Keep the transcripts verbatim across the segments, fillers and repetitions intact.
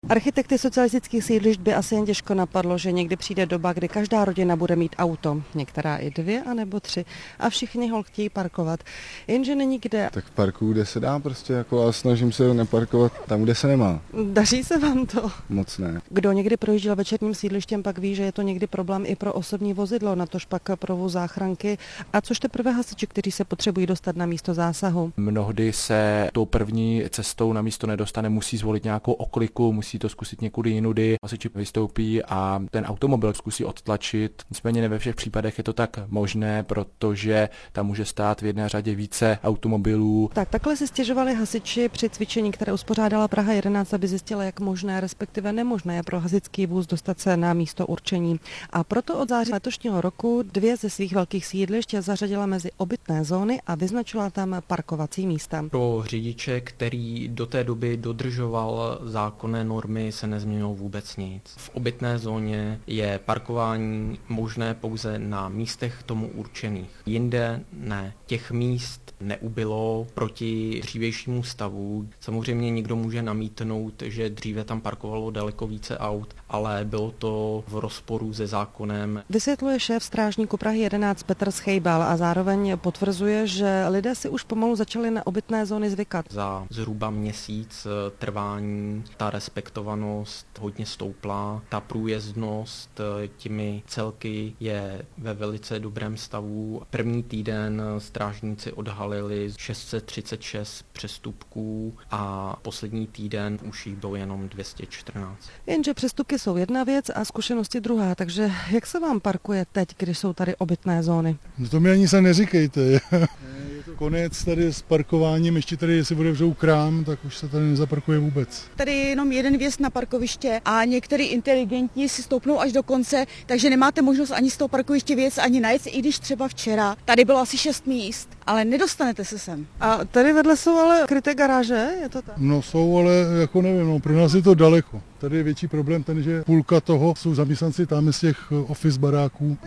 Architekty socialistických sídlišť by asi jen těžko napadlo, že někdy přijde doba, kdy každá rodina bude mít auto, některá i dvě anebo tři, a všichni ho chtějí parkovat. Jenže není kde. Tak parkuju, kde se dá prostě, jako, a snažím se neparkovat tam, kde se nemá. Daří se vám to? Moc ne. Kdo někdy projížděl večerním sídlištěm, pak ví, že je to někdy problém i pro osobní vozidlo, natož pak provoz záchranky, a což teprve hasiči, kteří se potřebují dostat na místo zásahu. Mnohdy se tou první cestou na místo nedostane, musí zvolit nějakou okliku, musí to zkusit někudy jinudy. Hasiči vystoupí a ten automobil zkusí odtlačit. Nicméně ne ve všech případech je to tak možné, protože tam může stát v jedné řadě více automobilů. Tak takhle si stěžovali hasiči při cvičení, které uspořádala Praha jedenáct, aby zjistila, jak možné, respektive nemožné je pro hasičský vůz dostat se na místo určení. A proto od září letošního roku dvě ze svých velkých sídlišť zařadila mezi obytné zóny a vyznačila tam parkovací místa. Pro řidiče, který do té doby dodržoval zákonné normy, se nezměnilo vůbec nic. V obytné zóně je parkování možné pouze na místech tomu určených. Jinde ne. Těch míst neubylo proti dřívějšímu stavu. Samozřejmě někdo může namítnout, že dříve tam parkovalo daleko více aut, ale bylo to v rozporu se zákonem. Vysvětluje šéf strážníku Prahy jedenáct Petr Schejbal a zároveň potvrzuje, že lidé si už pomalu začali na obytné zóny zvykat. Za zhruba měsíc trvání ta respektovanost hodně stoupla, ta průjezdnost těmi celky je ve velice dobrém stavu. První týden strážníci odhalili šest set třicet šest přestupků a poslední týden už jich bylo jenom dvě stě čtrnáct. Jenže přestupky jsou jedna věc a zkušenosti druhá, takže jak se vám parkuje teď, když jsou tady obytné zóny? No to mi ani se neříkejte. Je to konec tady s parkováním, ještě tady, jestli otevřou krám, tak už se tady nezaparkuje vůbec. Tady je jenom jeden vjezd na parkoviště a některý inteligentní si stoupnou až do konce, takže nemáte možnost ani z toho parkoviště věc, ani najet, i když třeba včera tady bylo asi šest míst, ale nedostanete se sem. A tady vedle jsou ale kryté garáže, je to tak? No jsou, ale jako nevím, no, pro nás je to daleko. Tady je větší problém ten, že půlka toho jsou zaměstnanci tam z těch office baráků.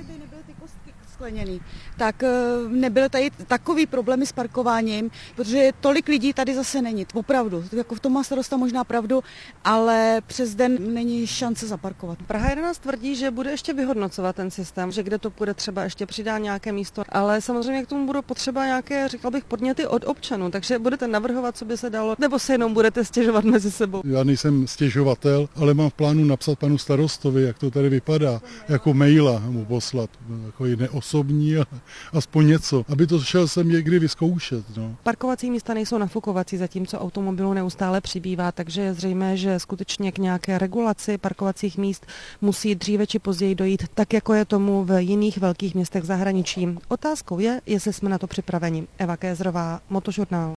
Skleněný. Tak nebyly tady takový problémy s parkováním, protože tolik lidí tady zase není. Opravdu, jako v tom má starosta možná pravdu, ale přes den není šance zaparkovat. Praha jedenáct tvrdí, že bude ještě vyhodnocovat ten systém, že kde to půjde, třeba ještě přidá nějaké místo, ale samozřejmě k tomu budou potřeba nějaké, říkal bych, podněty od občanů, takže budete navrhovat, co by se dalo, nebo se jenom budete stěžovat mezi sebou. Já nejsem stěžovatel, ale mám v plánu napsat panu starostovi, jak to tady vypadá, jako maila mu poslat, jako jiné osobní, ale aspoň něco, aby to šel sem někdy vyzkoušet. No. Parkovací místa nejsou nafukovací, zatímco automobilů neustále přibývá, takže je zřejmé, že skutečně k nějaké regulaci parkovacích míst musí dříve či později dojít, tak jako je tomu v jiných velkých městech v zahraničí. Otázkou je, jestli jsme na to připraveni. Eva Kézrová, Motožurnál.